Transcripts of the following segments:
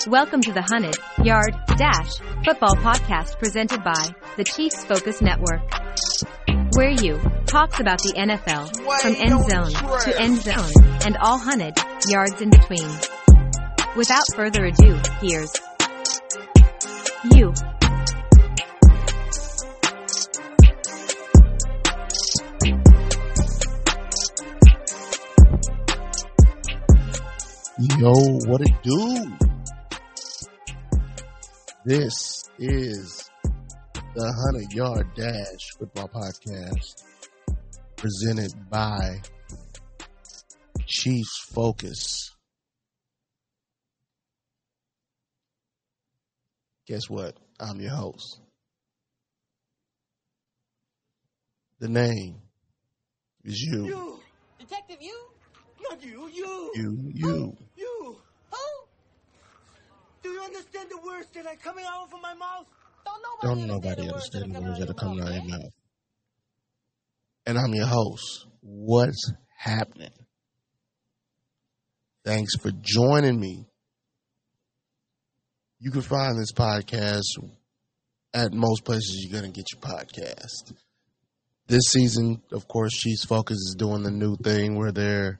Welcome to the 100-Yard Dash Football Podcast presented by the Chiefs Focus Network, where you talks about the NFL from end zone to end zone and all 100 yards in between. Without further ado, here's you. Yo, what it do? This is the 100-Yard Dash Football Podcast presented by Chiefs Focus. Guess what? I'm your host. The name is you. You! Detective, you? Not you, you! You. You! Who? Do you understand the words that are coming out from my mouth? Don't nobody understand the words that are coming out of your mouth. And I'm your host. What's happening? Thanks for joining me. You can find this podcast at most places you're going to get your podcast. This season, of course, Chiefs Focus is doing the new thing where they're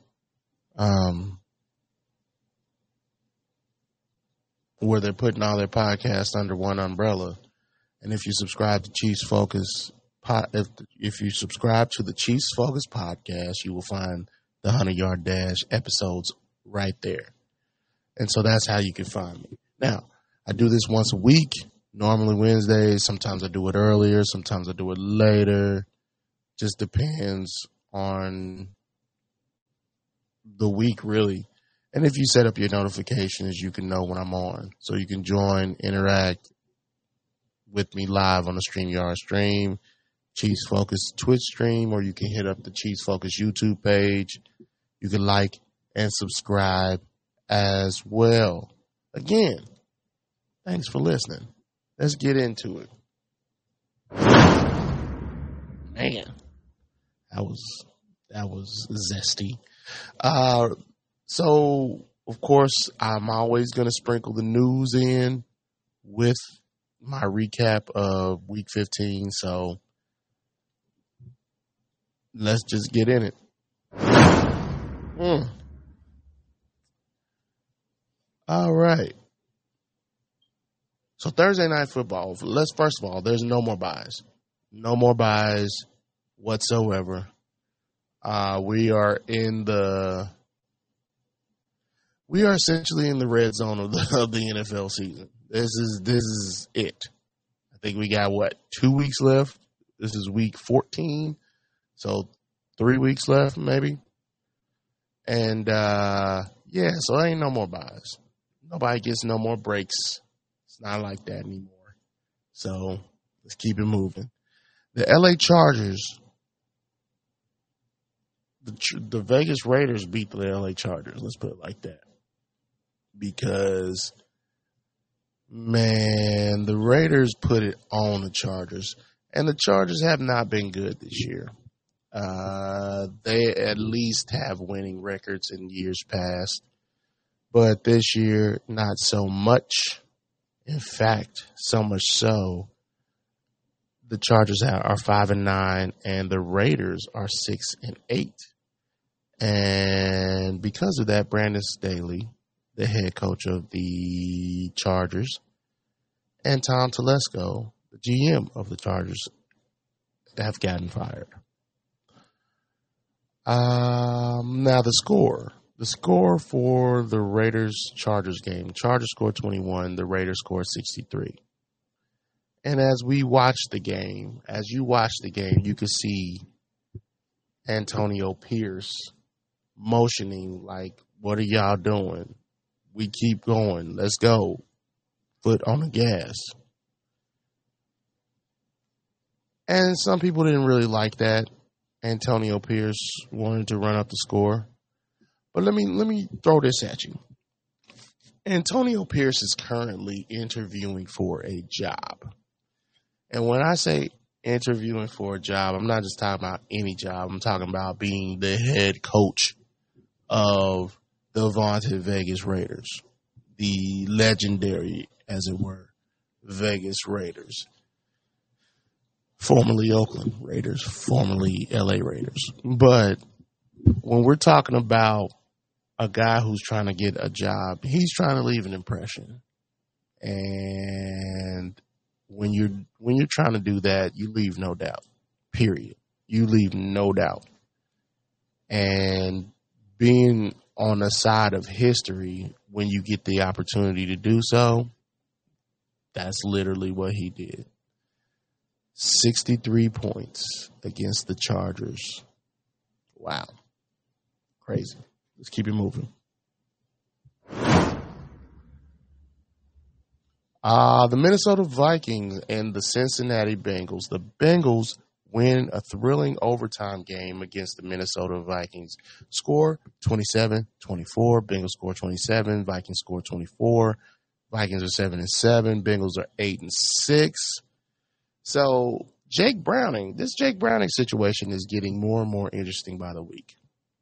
putting all their podcasts under one umbrella. And if you subscribe to Chiefs Focus, if you subscribe to the Chiefs Focus podcast, you will find the 100-Yard Dash episodes right there. And so that's how you can find me. Now, I do this once a week, normally Wednesdays. Sometimes I do it earlier. Sometimes I do it later. Just depends on the week, really. And if you set up your notifications, you can know when I'm on. So you can join, interact with me live on the StreamYard stream, Chiefs Focus Twitch stream, or you can hit up the Chiefs Focus YouTube page. You can like and subscribe as well. Again, thanks for listening. Let's get into it. Man, that was zesty. So, of course, I'm always going to sprinkle the news in with my recap of Week 15. So, let's just get in it. All right. So, Thursday Night Football. First of all, there's no more buys. No more buys whatsoever. We are essentially in the red zone of the NFL season. This is it. I think we got 2 weeks left. This is week 14, so 3 weeks left maybe. And so ain't no more buys. Nobody gets no more breaks. It's not like that anymore. So let's keep it moving. The LA Chargers. The Vegas Raiders beat the LA Chargers. Let's put it like that. Because, man, the Raiders put it on the Chargers. And the Chargers have not been good this year. They at least have winning records in years past. But this year, not so much. In fact, so much so, the Chargers are 5-9, and the Raiders are 6-8. And because of that, Brandon Staley, the head coach of the Chargers, and Tom Telesco, the GM of the Chargers, have gotten fired. Now the score. The score for the Raiders-Chargers game. Chargers scored 21. The Raiders scored 63. And as you watch the game, you can see Antonio Pierce motioning like, what are y'all doing? We keep going. Let's go. Foot on the gas. And some people didn't really like that. Antonio Pierce wanted to run up the score. But let me throw this at you. Antonio Pierce is currently interviewing for a job. And when I say interviewing for a job, I'm not just talking about any job. I'm talking about being the head coach of the vaunted Vegas Raiders. the legendary, as it were, Vegas Raiders. Formerly Oakland Raiders, formerly LA Raiders. But when we're talking about a guy who's trying to get a job, he's trying to leave an impression. And when you're trying to do that, you leave no doubt. Period. You leave no doubt. And being on the side of history when you get the opportunity to do so, that's literally what he did. 63 points against the Chargers. Wow. Crazy. Let's keep it moving. The Minnesota Vikings and the Cincinnati Bengals. The Bengals win a thrilling overtime game against the Minnesota Vikings. Score 27-24. Bengals score 27. Vikings score 24. Vikings are 7-7. Bengals are 8-6. So Jake Browning, this Jake Browning situation is getting more and more interesting by the week.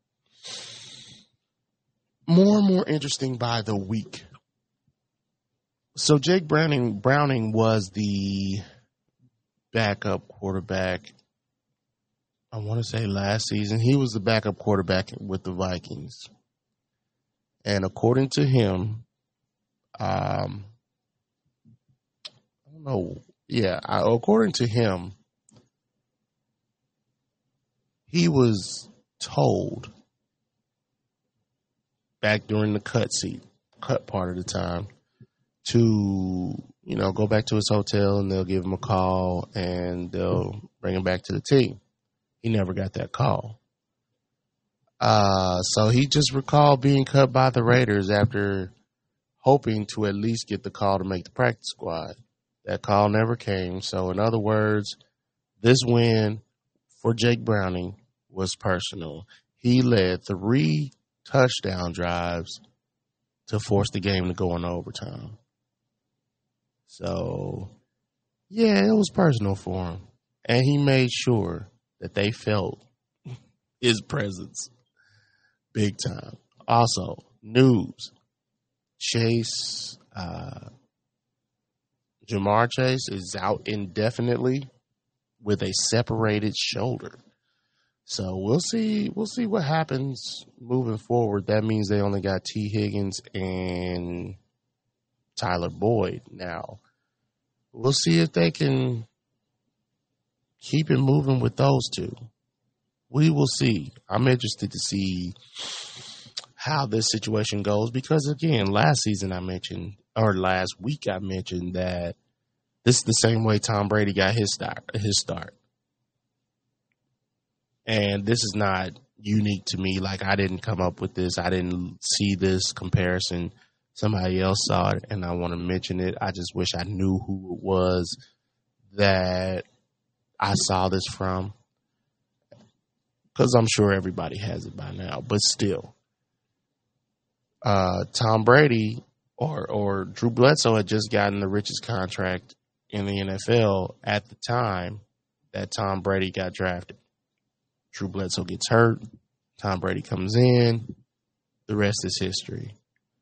More and more interesting by the week. So Jake Browning was the backup quarterback, I want to say last season. He was the backup quarterback with the Vikings. And according to him, according to him, he was told back during the cut part of the time to, go back to his hotel and they'll give him a call and they'll bring him back to the team. He never got that call. So he just recalled being cut by the Raiders after hoping to at least get the call to make the practice squad. That call never came. So in other words, this win for Jake Browning was personal. He led 3 touchdown drives to force the game to go into overtime. So, yeah, it was personal for him. And he made sure that they felt his presence big time. Also, news. Ja'Marr Chase is out indefinitely with a separated shoulder. So we'll see what happens moving forward. That means they only got T. Higgins and Tyler Boyd now. We'll see if they can keep it moving with those two. We will see. I'm interested to see how this situation goes because, again, last week I mentioned that this is the same way Tom Brady got his start. And this is not unique to me. Like, I didn't come up with this. I didn't see this comparison. Somebody else saw it, and I want to mention it. I just wish I knew who it was that I saw this from, because I'm sure everybody has it by now. But still, Tom Brady or Drew Bledsoe had just gotten the richest contract in the NFL at the time that Tom Brady got drafted. Drew Bledsoe gets hurt. Tom Brady comes in. The rest is history.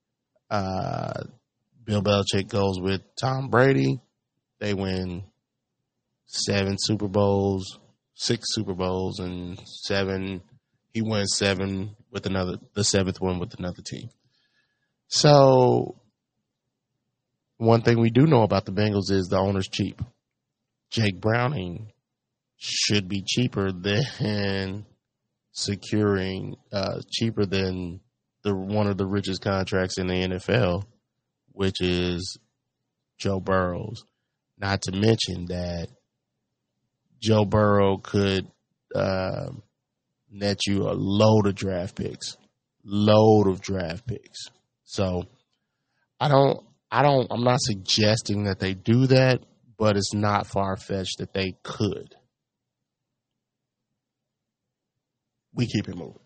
Bill Belichick goes with Tom Brady. They win 6 Super Bowls, and 7. He wins 7 with the 7th one with another team. So one thing we do know about the Bengals is the owner's cheap. Jake Browning should be cheaper than one of the richest contracts in the NFL, which is Joe Burrow's. Not to mention that Joe Burrow could net you a load of draft picks. So I'm not suggesting that they do that, but it's not far-fetched that they could. We keep it moving.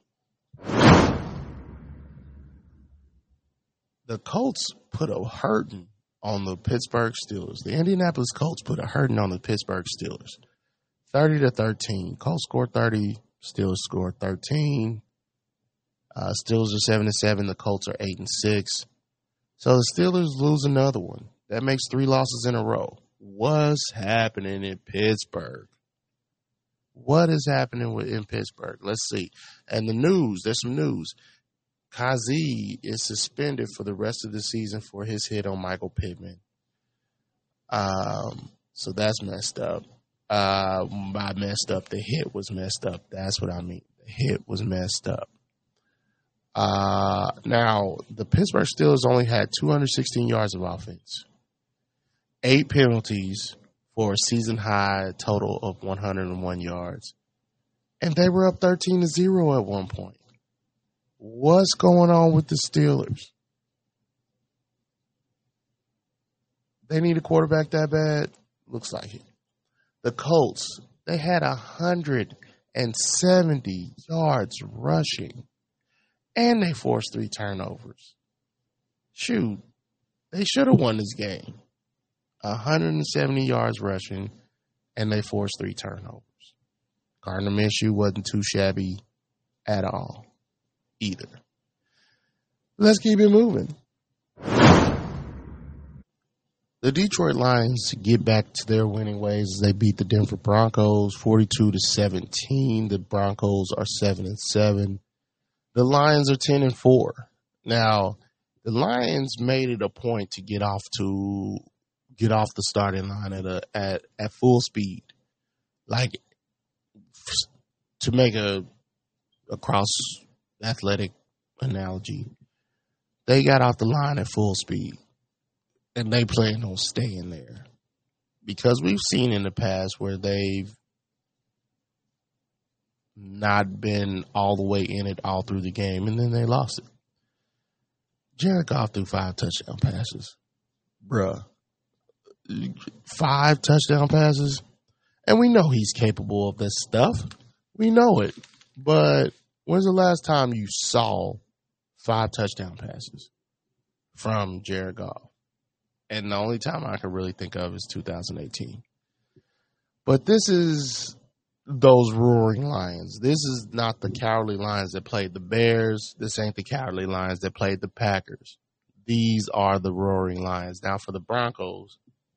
The Colts put a hurting on the Pittsburgh Steelers. The Indianapolis Colts put a hurting on the Pittsburgh Steelers. 30-13. Colts scored 30. Steelers scored 13. Steelers are 7-7. The Colts are 8-6. So the Steelers lose another one. That makes 3 losses in a row. What's happening in Pittsburgh? What is happening in Pittsburgh? Let's see. And the news, there's some news. Kazi is suspended for the rest of the season for his hit on Michael Pittman. So that's messed up. By messed up, the hit was messed up. That's what I mean. The hit was messed up. Now, the Pittsburgh Steelers only had 216 yards of offense, 8 penalties for a season-high total of 101 yards. And they were up 13-0 at one point. What's going on with the Steelers? They need a quarterback that bad? Looks like it. The Colts, they had 170 yards rushing, and they forced 3 turnovers. Shoot, they should have won this game. 170 yards rushing, and they forced 3 turnovers. Gardner Minshew wasn't too shabby at all either. Let's keep it moving. The Detroit Lions get back to their winning ways as they beat the Denver Broncos 42-17. The Broncos are 7-7. The Lions are 10-4. Now, the Lions made it a point to get off the starting line at full speed, like to make a cross athletic analogy. They got off the line at full speed. And they plan on staying there. Because we've seen in the past where they've not been all the way in it all through the game, and then they lost it. Jared Goff threw 5 touchdown passes. Bruh. 5 touchdown passes? And we know he's capable of this stuff. We know it. But when's the last time you saw 5 touchdown passes from Jared Goff? And the only time I can really think of is 2018. But this is those roaring Lions. This is not the cowardly Lions that played the Bears. This ain't the cowardly Lions that played the Packers. These are the roaring Lions. Now for the Broncos,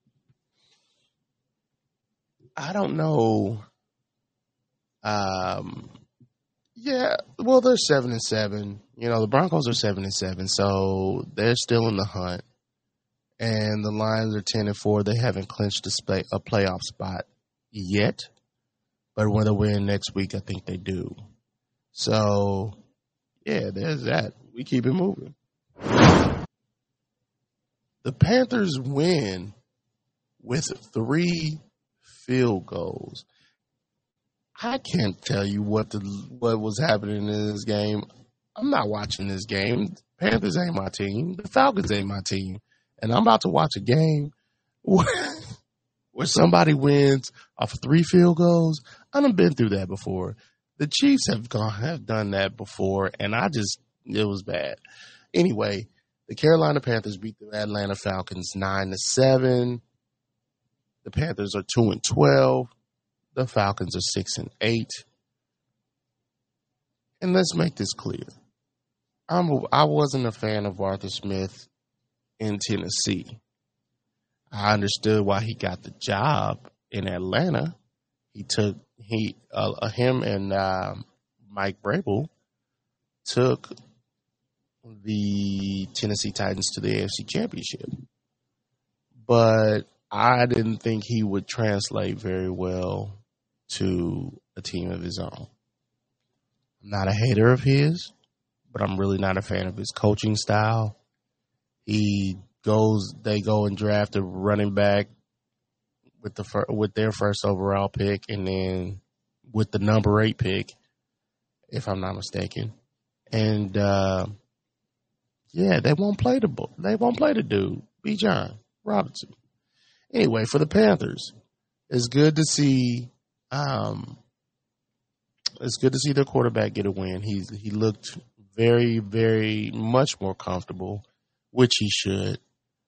I don't know. Yeah, well, they're 7-7. You know, the Broncos are 7-7, so they're still in the hunt. And the Lions are 10-4. They haven't clinched a playoff spot yet. But when they win next week, I think they do. So, yeah, there's that. We keep it moving. The Panthers win with 3 field goals. I can't tell you what was happening in this game. I'm not watching this game. The Panthers ain't my team. The Falcons ain't my team. And I'm about to watch a game where somebody wins off of 3 field goals. I done been through that before. The Chiefs have done that before, and it was bad. Anyway, the Carolina Panthers beat the Atlanta Falcons 9-7. The Panthers are 2-12. The Falcons are 6-8. And let's make this clear. I wasn't a fan of Arthur Smith in Tennessee. I understood why he got the job in Atlanta. Him and Mike Vrabel took the Tennessee Titans to the AFC Championship. But I didn't think he would translate very well to a team of his own. I'm not a hater of his, but I'm really not a fan of his coaching style. They go and draft a running back with their first overall pick, and then with the number 8 pick, if I'm not mistaken. And they won't play the dude, Bijan Robinson. Anyway, for the Panthers, it's good to see their quarterback get a win. He looked very, very much more comfortable, which he should.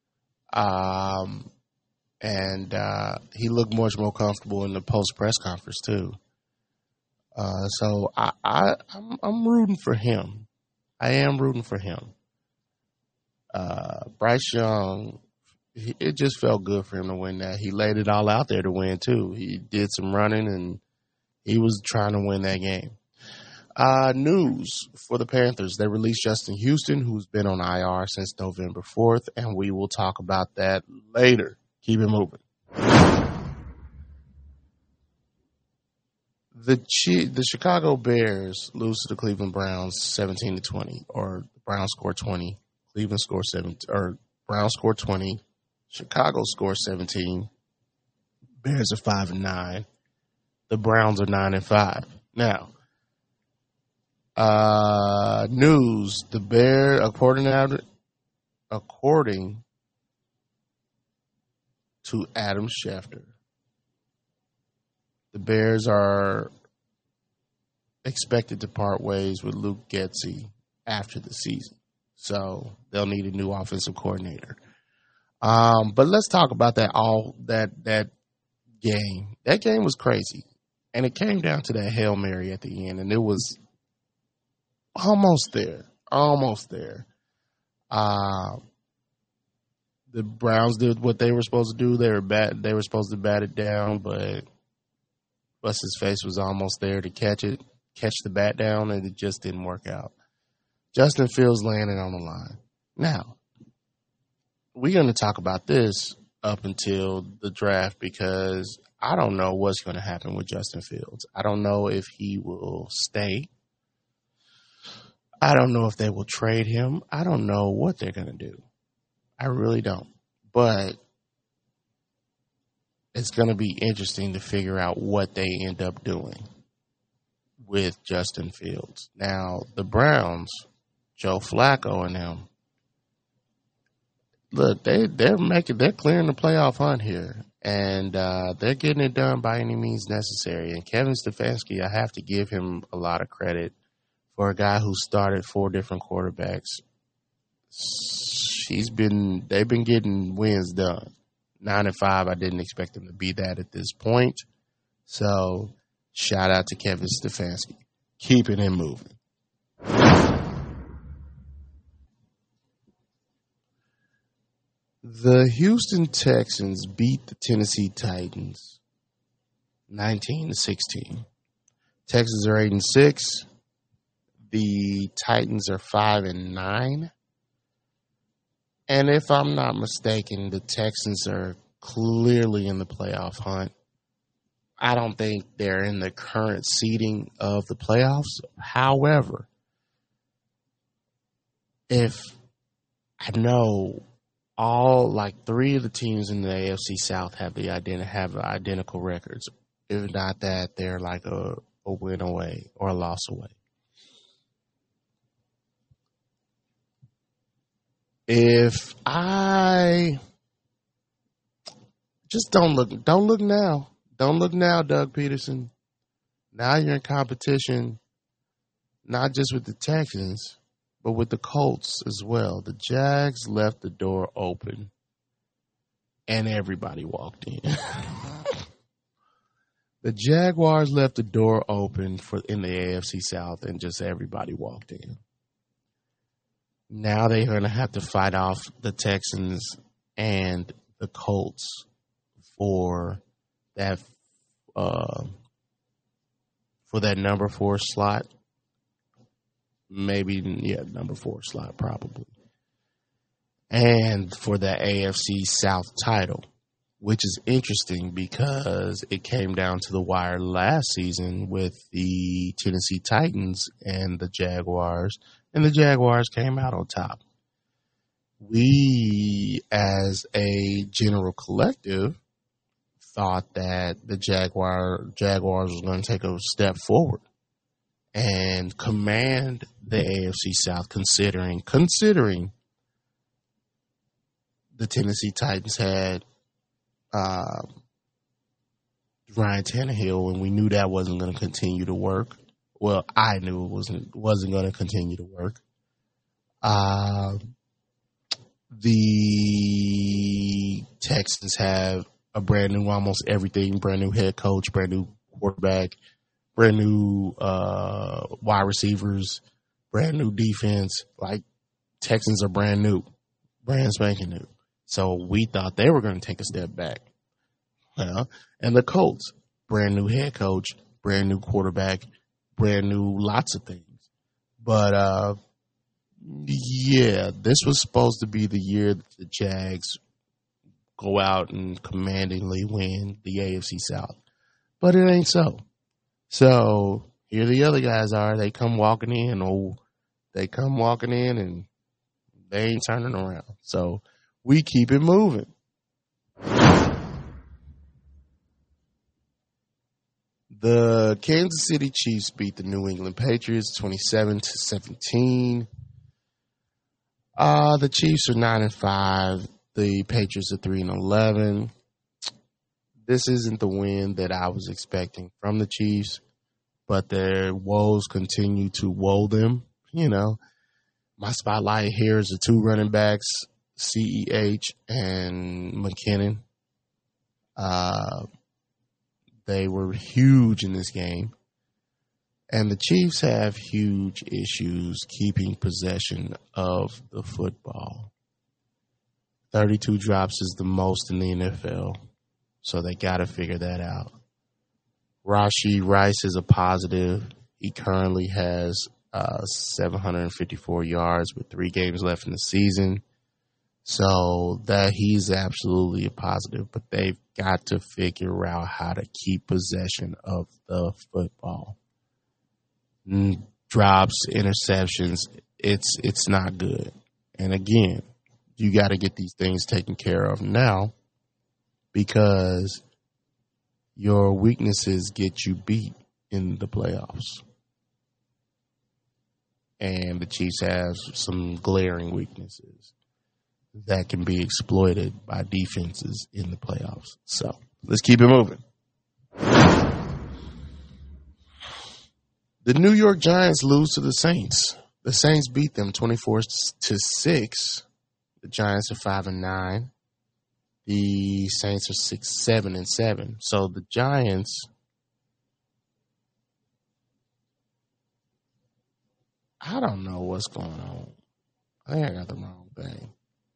And he looked much more comfortable in the post press conference too. So I'm rooting for him. I am rooting for him. Bryce Young, it just felt good for him to win that. He laid it all out there to win, too. He did some running, and he was trying to win that game. News for the Panthers. They released Justin Houston, who's been on IR since November 4th, and we will talk about that later. Keep it moving. The Chicago Bears lose to the Cleveland Browns 17-20, or the Browns score 20. Cleveland score 7, or Browns score 20. Chicago scores 17. Bears are 5-9. The Browns are 9-5. Now, news: the Bears, according to Adam Schefter, the Bears are expected to part ways with Luke Getsy after the season, so they'll need a new offensive coordinator. But let's talk about that game. That game was crazy, and it came down to that Hail Mary at the end, and it was almost there. The Browns did what they were supposed to do. They were supposed to bat it down, but what's-his-face was almost there to catch the bat down, and it just didn't work out. Justin Fields landed on the line. Now, we're going to talk about this up until the draft because I don't know what's going to happen with Justin Fields. I don't know if he will stay. I don't know if they will trade him. I don't know what they're going to do. I really don't. But it's going to be interesting to figure out what they end up doing with Justin Fields. Now, the Browns, Joe Flacco and them, look, they're clearing the playoff hunt here, and they're getting it done by any means necessary. And Kevin Stefanski, I have to give him a lot of credit for a guy who started 4 different quarterbacks. They've been getting wins done. 9-5. I didn't expect them to be that at this point. So, shout out to Kevin Stefanski. Keeping it moving. The Houston Texans beat the Tennessee Titans 19-16. Texans are 8-6. The Titans are 5-9. And if I'm not mistaken, the Texans are clearly in the playoff hunt. I don't think they're in the current seeding of the playoffs. However, if I know all 3 of the teams in the AFC South have identical records. If not that, they're like a win away or a loss away. If I just don't look now. Don't look now, Doug Peterson. Now you're in competition, not just with the Texans, but with the Colts as well. The Jags left the door open, and everybody walked in. The Jaguars left the door open in the AFC South, and just everybody walked in. Now they're going to have to fight off the Texans and the Colts for that number 4 slot. Maybe, number 4 slot probably. And for the AFC South title, which is interesting because it came down to the wire last season with the Tennessee Titans and the Jaguars. And the Jaguars came out on top. We, as a general collective, thought that the Jaguars was going to take a step forward and command the AFC South, considering the Tennessee Titans had Ryan Tannehill, and we knew that wasn't going to continue to work. Well, I knew it wasn't going to continue to work. The Texans have a brand new, almost everything, brand new head coach, brand new quarterback, brand new wide receivers, brand new defense. Texans are brand new. brand spanking new. So we thought they were going to take a step back. And the Colts, brand new head coach, brand new quarterback, brand new lots of things. But, yeah, this was supposed to be the year that the Jags go out and commandingly win the AFC South. But it ain't so. So here the other guys are. They come walking in, and they ain't turning around. So we keep it moving. The Kansas City Chiefs beat the New England Patriots 27-17. The Chiefs are 9-5. The Patriots are 3-11. This isn't the win that I was expecting from the Chiefs, but their woes continue to woe them. You know, my spotlight here is the two running backs, CEH and McKinnon. They were huge in this game. And the Chiefs have huge issues keeping possession of the football. 32 drops is the most in the NFL, so they got to figure that out. Rashee Rice is a positive. He currently has 754 yards with 3 games left in the season. So that he's absolutely a positive, but they've got to figure out how to keep possession of the football. Drops, interceptions, it's not good. And again, you got to get these things taken care of now because your weaknesses get you beat in the playoffs. And the Chiefs have some glaring weaknesses that can be exploited by defenses in the playoffs. So let's keep it moving. The New York Giants lose to the Saints. The Saints beat them 24-6. The Giants are 5-9. The Saints are 7-7. So the Giants, I don't know what's going on. I think I got the wrong thing.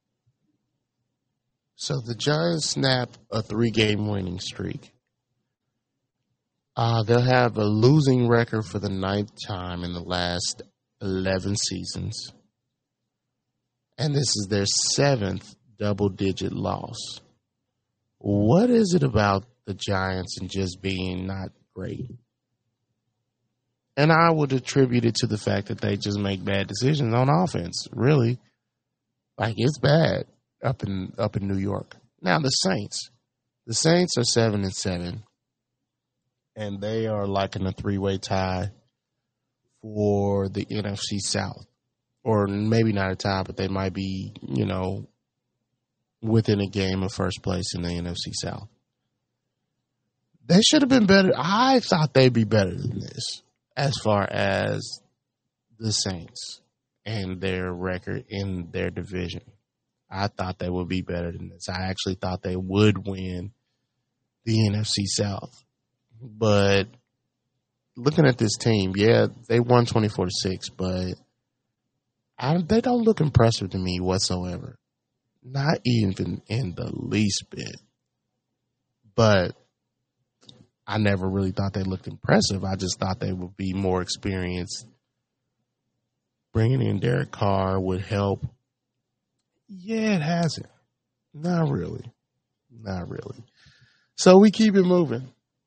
So the Giants snap a 3-game winning streak. They'll have a losing record for the 9th time in the last 11 seasons. And this is their 7th double-digit loss. What is it about the Giants and just being not great? And I would attribute it to the fact that they just make bad decisions on offense, really. Like, it's bad up in New York. Now, the Saints are 7-7. And they are like in a 3-way tie for the NFC South. Or maybe not a tie, but they might be, within a game of first place in the NFC South. They should have been better. I thought they'd be better than this as far as the Saints and their record in their division. I thought they would be better than this. I actually thought they would win the NFC South. But looking at this team, yeah, they won 24-6, but they don't look impressive to me whatsoever. Not even in the least bit. But I never really thought they looked impressive. I just thought they would be more experienced. Bringing in Derek Carr would help. Yeah, it hasn't. Not really. Not really. So we keep it moving.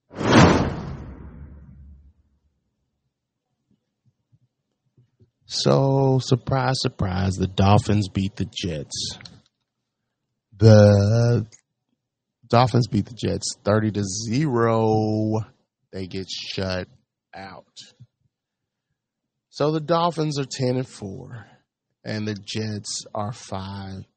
So, surprise, surprise, the Dolphins beat the Jets. The Dolphins beat the Jets 30-0. They get shut out. So the Dolphins are 10-4, and the Jets are 5-9.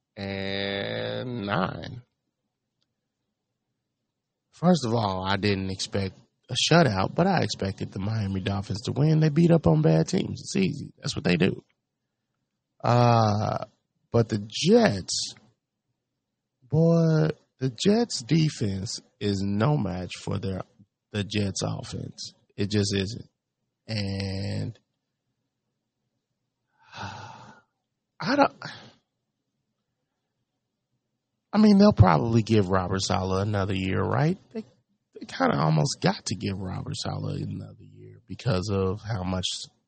First of all, I didn't expect a shutout, but I expected the Miami Dolphins to win. They beat up on bad teams. It's easy. That's what they do. But the Jets, boy, the Jets defense is no match for the Jets offense. It just isn't. And I mean, they'll probably give Robert Saleh another year, right? They kind of almost got to give Robert Saleh another year because of how much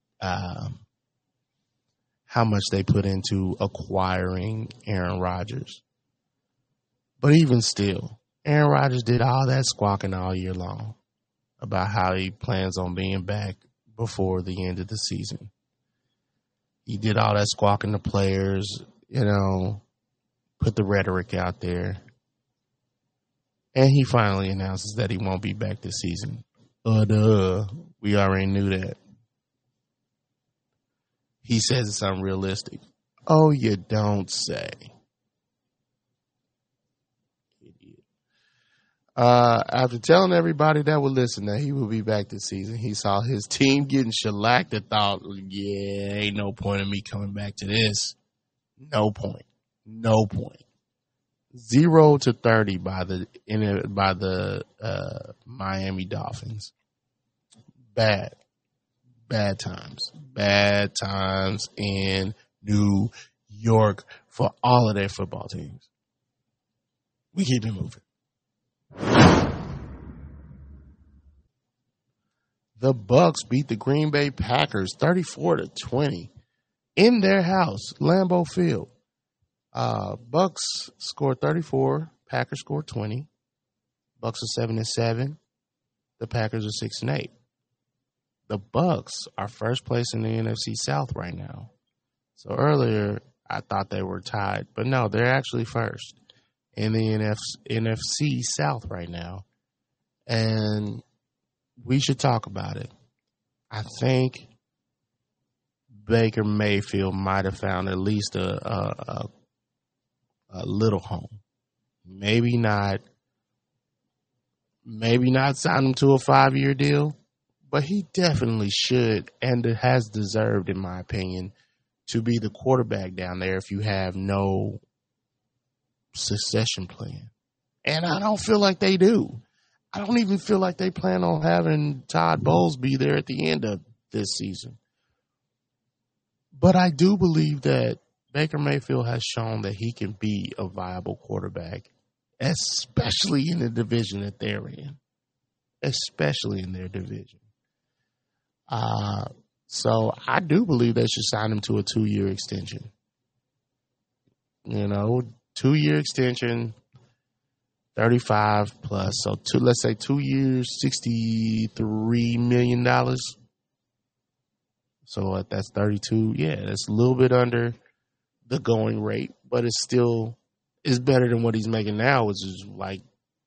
they put into acquiring Aaron Rodgers. But even still, Aaron Rodgers did all that squawking all year long about how he plans on being back before the end of the season. He did all that squawking to players, put the rhetoric out there. And he finally announces that he won't be back this season. We already knew that. He says it's unrealistic. Oh, you don't say. Idiot. After telling everybody that would listen that he will be back this season, he saw his team getting shellacked and thought, yeah, ain't no point in me coming back to this. No point. 0-30 by the Miami Dolphins. Bad times in New York for all of their football teams. We keep it moving. The Bucs beat the Green Bay Packers 34-20 in their house, Lambeau Field. Bucs scored 34. Packers scored 20. Bucs are 7-7. The Packers are 6-8. The Bucs are first place in the NFC South right now. So earlier, I thought they were tied, but no, they're actually first in the NFC South right now. And we should talk about it. I think Baker Mayfield might have found at least a little home. Maybe not sign him to a 5-year deal, but he definitely should and has deserved, in my opinion, to be the quarterback down there if you have no succession plan. And I don't feel like they do. I don't even feel like they plan on having Todd Bowles be there at the end of this season. But I do believe that Baker Mayfield has shown that he can be a viable quarterback, especially in the division that they're in. Especially in their division. So I do believe they should sign him to a 2-year extension. 2-year extension, 35 plus. So let's say 2 years, $63 million. So that's 32. Yeah, that's a little bit under the going rate, but it's still better than what he's making now, which is like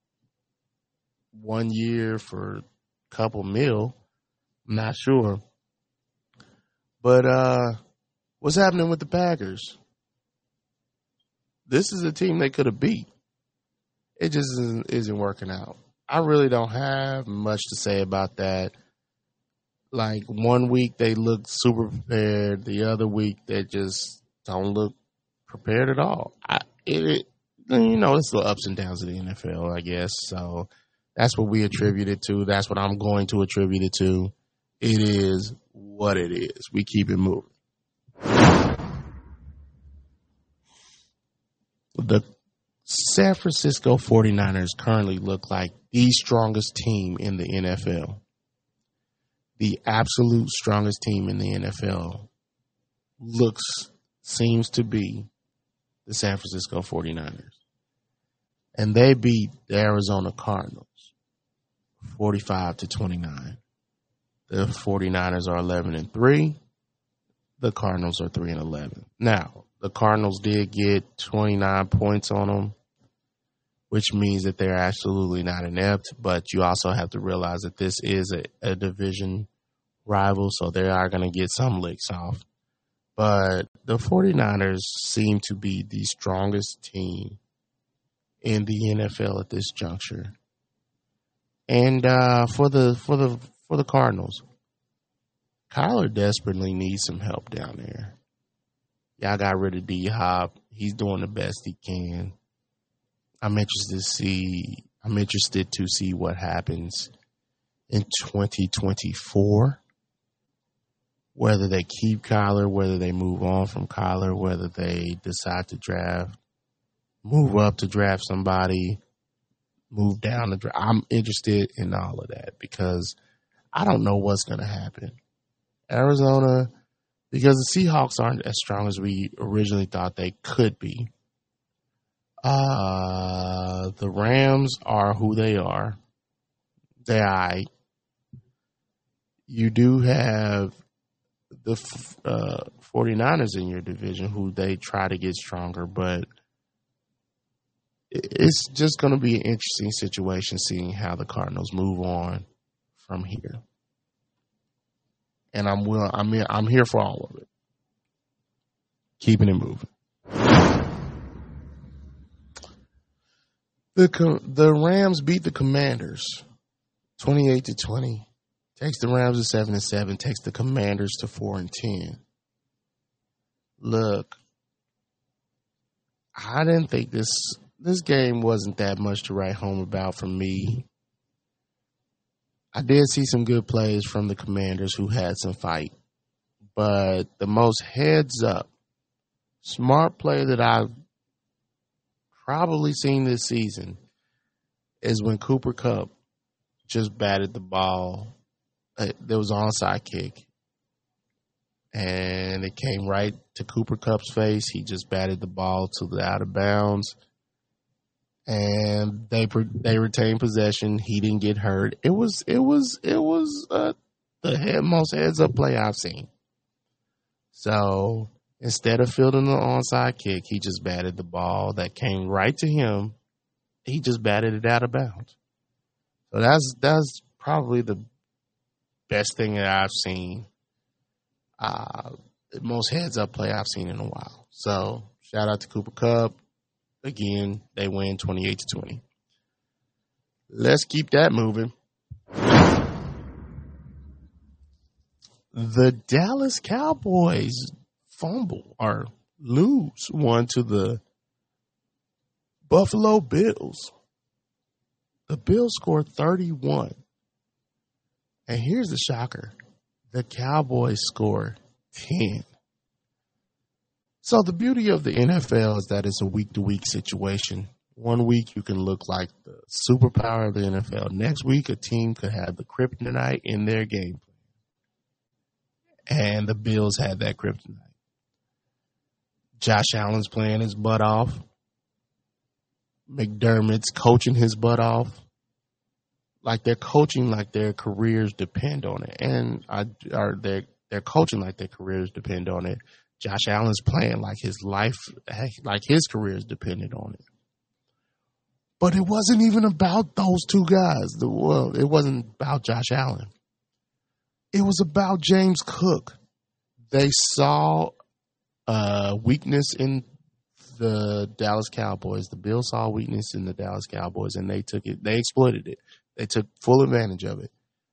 1 year for a couple mil. I'm not sure. But what's happening with the Packers? This is a team they could have beat. It just isn't working out. I really don't have much to say about that. Like, 1 week they look super prepared. The other week they just don't look prepared at all. It's the ups and downs of the NFL, I guess. So that's what we attribute it to. That's what I'm going to attribute it to. It is what it is. We keep it moving. The San Francisco 49ers currently look like the strongest team in the NFL. The absolute strongest team in the NFL seems to be the San Francisco 49ers. And they beat the Arizona Cardinals 45-29. The 49ers are 11-3. The Cardinals are 3-11. Now, the Cardinals did get 29 points on them, which means that they're absolutely not inept. But you also have to realize that this is a division rival, so they are going to get some licks off. But the 49ers seem to be the strongest team in the NFL at this juncture. And for the Cardinals, Kyler desperately needs some help down there. Y'all got rid of D-Hop. He's doing the best he can. I'm interested to see what happens in 2024. Whether they keep Kyler, whether they move on from Kyler, whether they decide to draft move up to draft somebody, move down to draft. I'm interested in all of that because I don't know what's going to happen. Arizona, because the Seahawks aren't as strong as we originally thought they could be. The Rams are who they are. You do have the 49ers in your division who they try to get stronger, but it's just going to be an interesting situation seeing how the Cardinals move on from here. And I'm here for all of it. Keeping it moving. The Rams beat the Commanders 28-20. Takes the Rams to 7-7. Takes the Commanders to 4-10. Look, I didn't think this game wasn't that much to write home about for me. I did see some good plays from the Commanders who had some fight. But the most heads up, smart play that I've probably seen this season is when Cooper Kupp just batted the ball. There was an onside kick. And it came right to Cooper Kupp's face. He just batted the ball to the out of bounds. And they retained possession. He didn't get hurt. It was the most heads up play I've seen. So instead of fielding the onside kick, he just batted the ball that came right to him. He just batted it out of bounds. So that's probably the best thing that I've seen. Most heads up play I've seen in a while. So shout out to Cooper Kupp. Again, they win 28-20. Let's keep that moving. The Dallas Cowboys fumble or lose one to the Buffalo Bills. The Bills scored 31. And here's the shocker. The Cowboys scored 10. So the beauty of the NFL is that it's a week-to-week situation. 1 week you can look like the superpower of the NFL. Next week a team could have the kryptonite in their game plan. And the Bills had that kryptonite. Josh Allen's playing his butt off. McDermott's coaching his butt off. Like they're coaching like their careers depend on it. And they're coaching like their careers depend on it. Josh Allen's playing like his life, like his career is dependent on it. But it wasn't even about those two guys. It wasn't about Josh Allen. It was about James Cook. They saw weakness in the Dallas Cowboys. The Bills saw weakness in the Dallas Cowboys, and they took it. They exploited it. They took full advantage of it.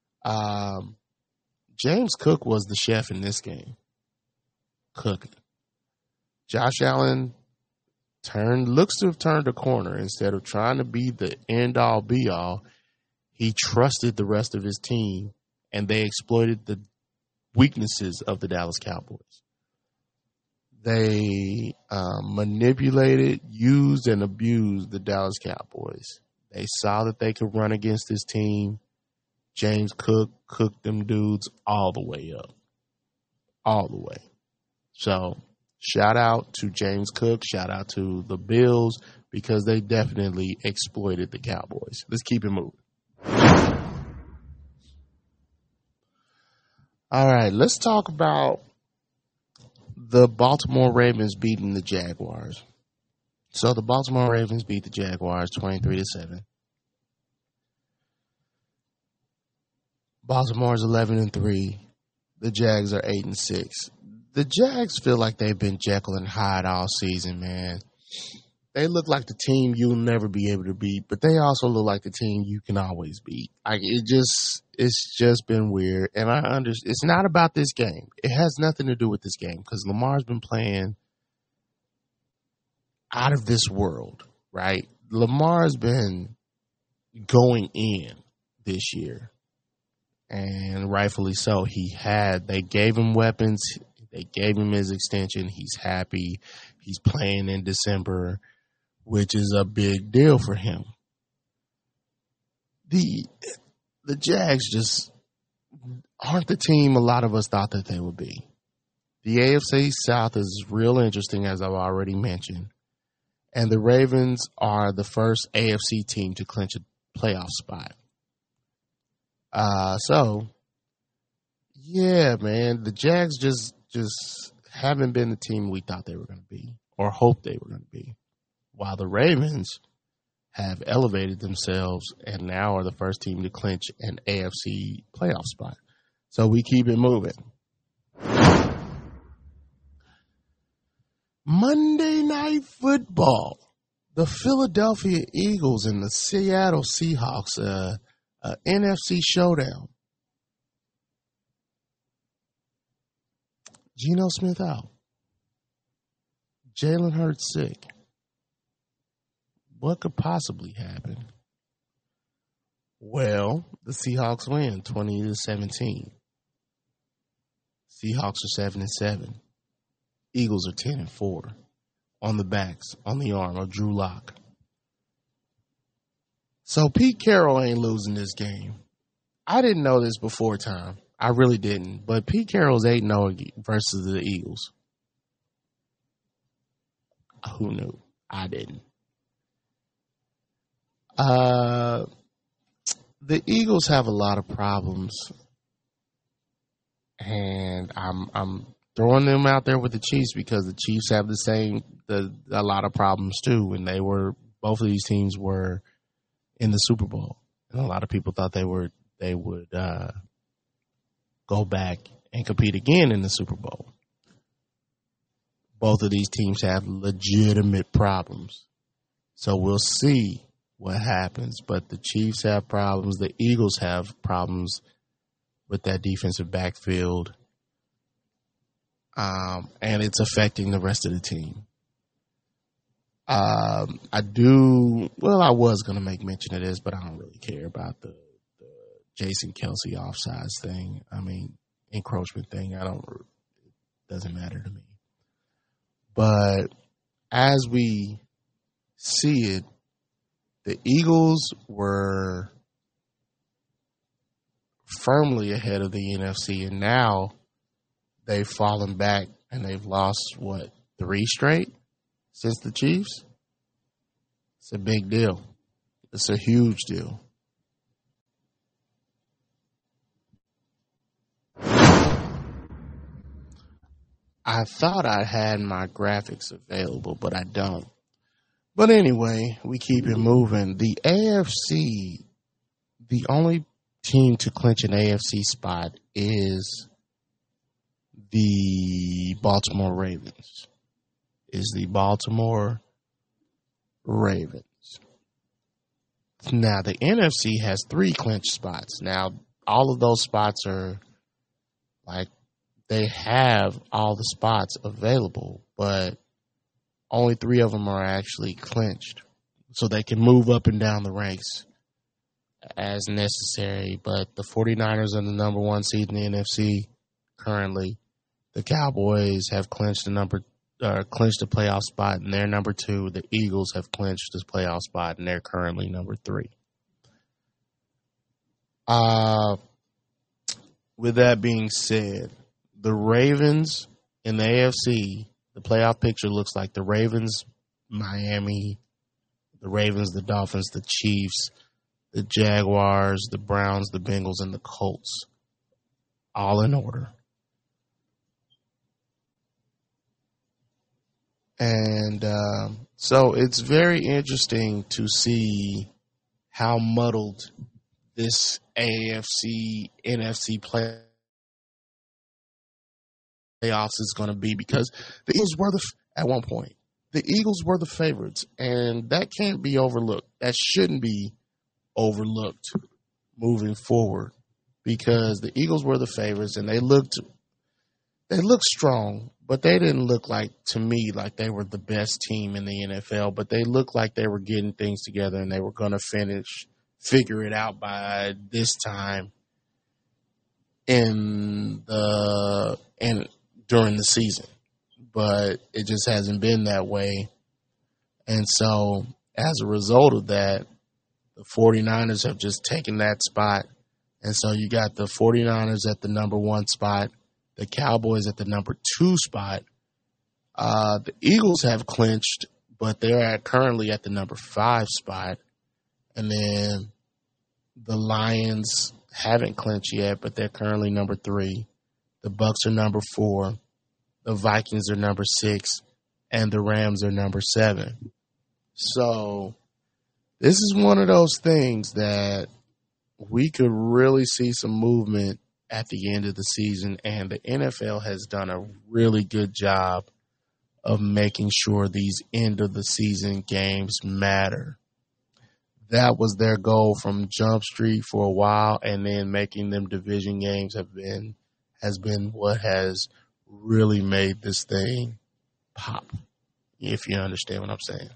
James Cook was the chef in this game. Cooking. Josh Allen looks to have turned a corner. Instead of trying to be the end-all, be-all, he trusted the rest of his team, and they exploited the weaknesses of the Dallas Cowboys. They manipulated, used, and abused the Dallas Cowboys. They saw that they could run against this team. James Cook cooked them dudes all the way up. All the way. So, shout out to James Cook. Shout out to the Bills because they definitely exploited the Cowboys. Let's keep it moving. All right, let's talk about the Baltimore Ravens beating the Jaguars. So, the Baltimore Ravens beat the Jaguars 23-7. Baltimore's 11-3. The Jags are 8-6. The Jags feel like they've been Jekyll and Hyde all season, man. They look like the team you'll never be able to beat, but they also look like the team you can always beat. It's just been weird, and I understand. It's not about this game. It has nothing to do with this game because Lamar's been playing out of this world, right? Lamar's been going in this year, and rightfully so. They gave him weapons. They gave him his extension. He's happy. He's playing in December. which is a big deal for him. The Jags just aren't the team a lot of us thought that they would be. The AFC South is real interesting, as I've already mentioned. And the Ravens are the first AFC team to clinch a playoff spot. Yeah, man, the Jags just haven't been the team we thought they were going to be or hoped they were going to be. While the Ravens have elevated themselves and now are the first team to clinch an AFC playoff spot. So we keep it moving. Monday Night Football. The Philadelphia Eagles and the Seattle Seahawks, NFC showdown. Geno Smith out. Jalen Hurts sick. What could possibly happen? Well, the Seahawks win 20-17. Seahawks are 7-7. Eagles are 10-4. On the backs, on the arm of Drew Lock. So Pete Carroll ain't losing this game. I didn't know this before time. I really didn't. But Pete Carroll's 8-0 versus the Eagles. Who knew? I didn't. The Eagles have a lot of problems. And I'm throwing them out there with the Chiefs because the Chiefs have a lot of problems too. And both of these teams were in the Super Bowl. And a lot of people thought they would go back and compete again in the Super Bowl. Both of these teams have legitimate problems. So we'll see what happens. But the Chiefs have problems. The Eagles have problems with that defensive backfield. And it's affecting the rest of the team. I was going to make mention of this, but I don't really care about the Jason Kelce offsides thing. I mean, encroachment thing. It doesn't matter to me. But as we see it, the Eagles were firmly ahead of the NFC, and now they've fallen back and they've lost, 3 straight since the Chiefs? It's a big deal. It's a huge deal. I thought I had my graphics available, but I don't. But anyway, we keep it moving. The AFC, the only team to clinch an AFC spot is the Baltimore Ravens. Now, the NFC has 3 clinch spots. Now, all of those spots are they have all the spots available, but only 3 of them are actually clinched. So they can move up and down the ranks as necessary. But the 49ers are the number 1 seed in the NFC currently. The Cowboys have clinched the playoff spot, and they're number 2. The Eagles have clinched this playoff spot, and they're currently number 3. With that being said, the Ravens in the AFC, the playoff picture looks like the Ravens, Miami, the Ravens, the Dolphins, the Chiefs, the Jaguars, the Browns, the Bengals, and the Colts, all in order. And so it's very interesting to see how muddled this AFC, NFC playoffs is going to be, because the Eagles were at one point, the Eagles were the favorites, and that can't be overlooked. That shouldn't be overlooked moving forward, because the Eagles were the favorites, and they looked strong, but they didn't look to me like they were the best team in the NFL, but they looked like they were getting things together and they were going to figure it out by this time during the season. But it just hasn't been that way. And so as a result of that, the 49ers have just taken that spot. And so you got the 49ers at the number 1 spot, the Cowboys at the number 2 spot. The Eagles have clinched, but they're currently at the number 5 spot. And then the Lions haven't clinched yet, but they're currently number 3. The Bucs are number 4. The Vikings are number 6. And the Rams are number 7. So this is one of those things that we could really see some movement at the end of the season. And the NFL has done a really good job of making sure these end of the season games matter. That was their goal from Jump Street for a while, and then making them division games has been what has really made this thing pop, if you understand what I'm saying.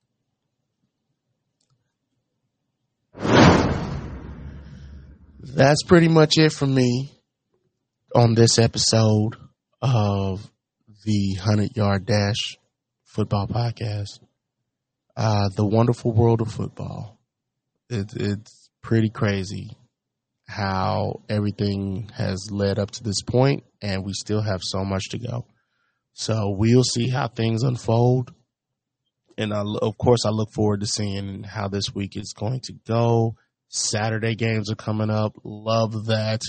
That's pretty much it for me on this episode of the 100-Yard Dash Football Podcast. The wonderful world of football. It's pretty crazy how everything has led up to this point, and we still have so much to go. So we'll see how things unfold. And of course, I look forward to seeing how this week is going to go. Saturday games are coming up. Love that.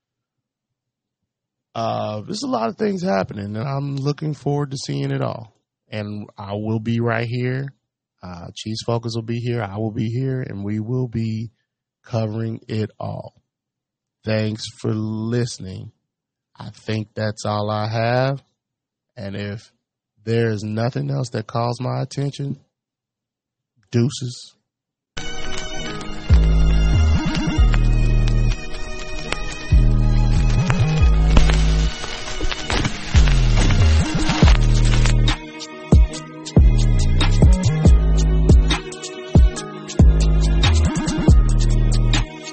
There's a lot of things happening, and I'm looking forward to seeing it all. And I will be right here. Chiefs Focus will be here. I will be here, and we will be covering it all. Thanks for listening. I think that's all I have. And if there is nothing else that calls my attention, deuces.